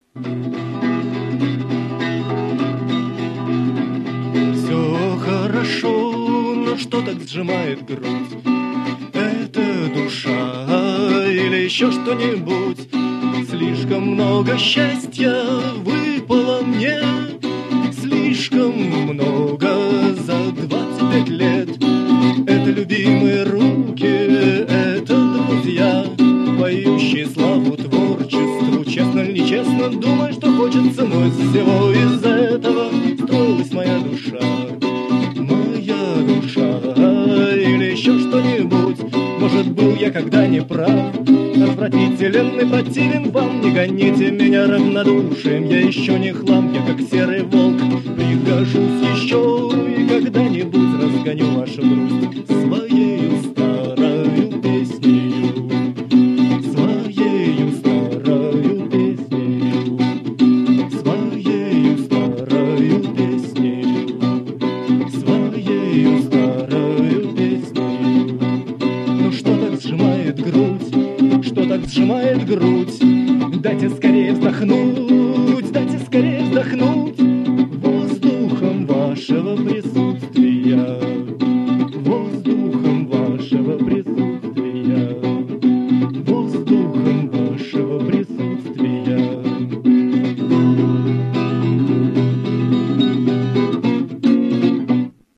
Все хорошо, но что так сжимает грудь? Это душа или еще что-нибудь? Слишком много счастья выпало мне, слишком много за 25 лет. Это любимые руки, это друзья, поющие славу творчеству. Честно или нечестно, думай, что хочется, но из всего из этого строилась моя душа. Моя душа или еще что-нибудь. Может, был я когда не прав, отвратителен и противен вам. Не гоните меня равнодушием, я еще не хлам, я как серый волк. Пригожусь еще и когда-нибудь разгоню вашу грусть своею старою песнею, своею старою песнею, своею старою песнею, своею старою песнею. Ну что так сжимает грудь? Что так сжимает грудь? Дайте скорее вздохнуть.